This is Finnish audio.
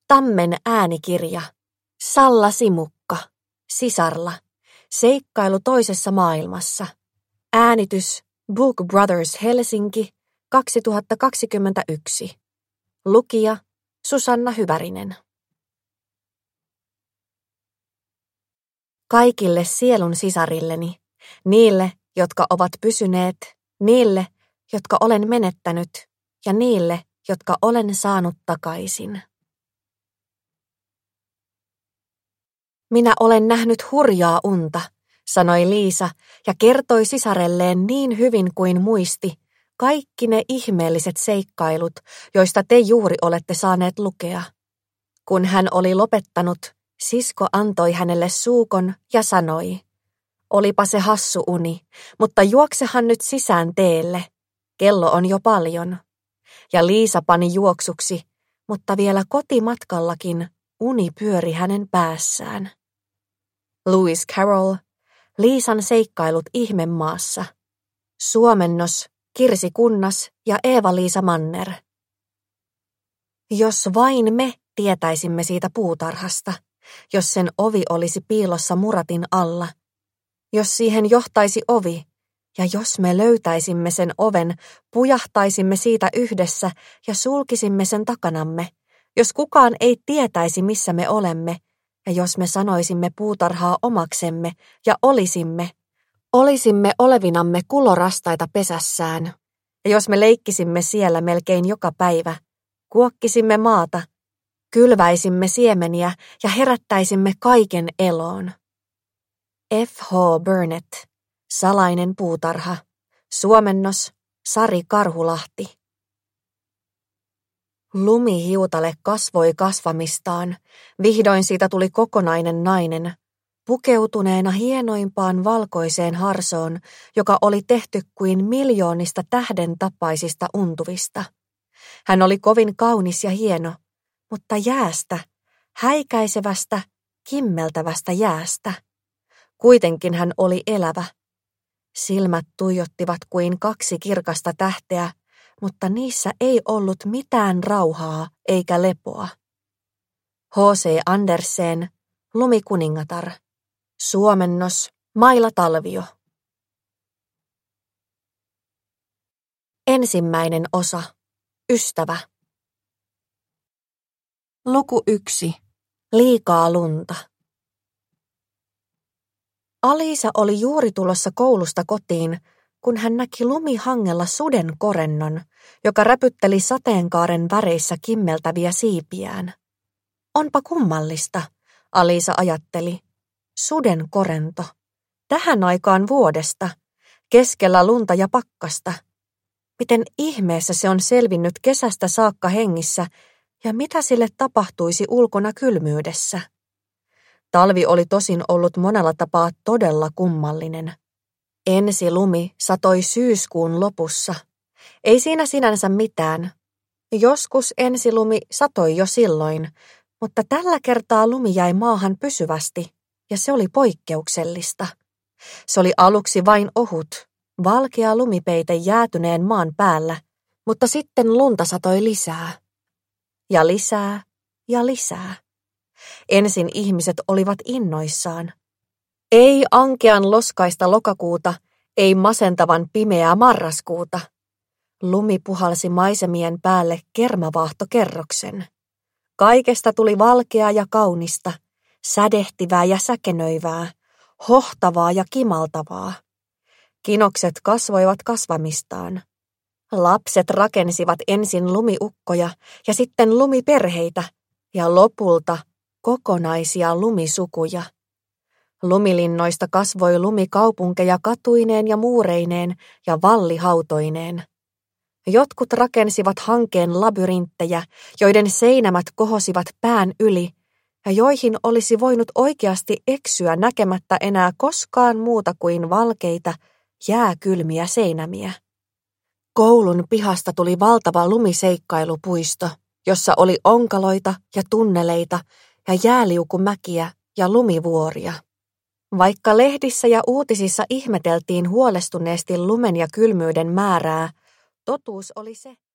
Tammen äänikirja. Salla Simukka. Sisarla. Seikkailu toisessa maailmassa. Äänitys Book Brothers Helsinki 2021. Lukija Susanna Hyvärinen. Kaikille sielun sisarilleni, niille, jotka ovat pysyneet, niille, jotka olen menettänyt, ja niille, jotka olen saanut takaisin. Minä olen nähnyt hurjaa unta, sanoi Liisa ja kertoi sisarelleen niin hyvin kuin muisti kaikki ne ihmeelliset seikkailut, joista te juuri olette saaneet lukea. Kun hän oli lopettanut, sisko antoi hänelle suukon ja sanoi, olipa se hassu uni, mutta juoksehan nyt sisään teelle. Kello on jo paljon. Ja Liisa pani juoksuksi, mutta vielä kotimatkallakin uni pyöri hänen päässään. Lewis Carroll, Liisan seikkailut ihmemaassa. Suomennos Kirsi Kunnas ja Eeva-Liisa Manner. Jos vain me tietäisimme siitä puutarhasta, jos sen ovi olisi piilossa muratin alla, jos siihen johtaisi ovi, ja jos me löytäisimme sen oven, pujahtaisimme siitä yhdessä ja sulkisimme sen takanamme, jos kukaan ei tietäisi, missä me olemme, ja jos me sanoisimme puutarhaa omaksemme ja olisimme olevinamme kulorastaita pesässään, ja jos me leikkisimme siellä melkein joka päivä, kuokkisimme maata, kylväisimme siemeniä ja herättäisimme kaiken eloon. F. H. Burnett, Salainen puutarha, suomennos Sari Karhulahti. Lumihiutale kasvoi kasvamistaan, vihdoin siitä tuli kokonainen nainen, pukeutuneena hienoimpaan valkoiseen harsoon, joka oli tehty kuin miljoonista tähden tapaisista untuvista. Hän oli kovin kaunis ja hieno, mutta jäästä, häikäisevästä, kimmeltävästä jäästä. Kuitenkin hän oli elävä. Silmät tuijottivat kuin kaksi kirkasta tähteä, mutta niissä ei ollut mitään rauhaa eikä lepoa. H.C. Andersen, Lumikuningatar. Suomennos Maila Talvio. Ensimmäinen osa. Ystävä. Luku 1. Liikaa lunta. Aliisa oli juuri tulossa koulusta kotiin, kun hän näki lumihangella suden korennon, joka räpytteli sateenkaaren väreissä kimmeltäviä siipiään. Onpa kummallista, Aliisa ajatteli. Suden korento. Tähän aikaan vuodesta, keskellä lunta ja pakkasta. Miten ihmeessä se on selvinnyt kesästä saakka hengissä ja mitä sille tapahtuisi ulkona kylmyydessä? Talvi oli tosin ollut monella tapaa todella kummallinen. Ensi lumi satoi syyskuun lopussa. Ei siinä sinänsä mitään. Joskus ensilumi satoi jo silloin, mutta tällä kertaa lumi jäi maahan pysyvästi, ja se oli poikkeuksellista. Se oli aluksi vain ohut, valkea lumipeite jäätyneen maan päällä, mutta sitten lunta satoi lisää. Ja lisää ja lisää. Ensin ihmiset olivat innoissaan. Ei ankean loskaista lokakuuta, ei masentavan pimeää marraskuuta. Lumi puhalsi maisemien päälle kermavaahtokerroksen. Kaikesta tuli valkeaa ja kaunista, sädehtivää ja säkenöivää, hohtavaa ja kimaltavaa. Kinokset kasvoivat kasvamistaan. Lapset rakensivat ensin lumiukkoja ja sitten lumiperheitä ja lopulta kokonaisia lumisukuja. Lumilinnoista kasvoi lumikaupunkeja katuineen ja muureineen ja vallihautoineen. Jotkut rakensivat hankeen labyrinttejä, joiden seinämät kohosivat pään yli ja joihin olisi voinut oikeasti eksyä näkemättä enää koskaan muuta kuin valkeita, jääkylmiä seinämiä. Koulun pihasta tuli valtava lumiseikkailupuisto, jossa oli onkaloita ja tunneleita ja jääliukumäkiä ja lumivuoria. Vaikka lehdissä ja uutisissa ihmeteltiin huolestuneesti lumen ja kylmyyden määrää, totuus oli se,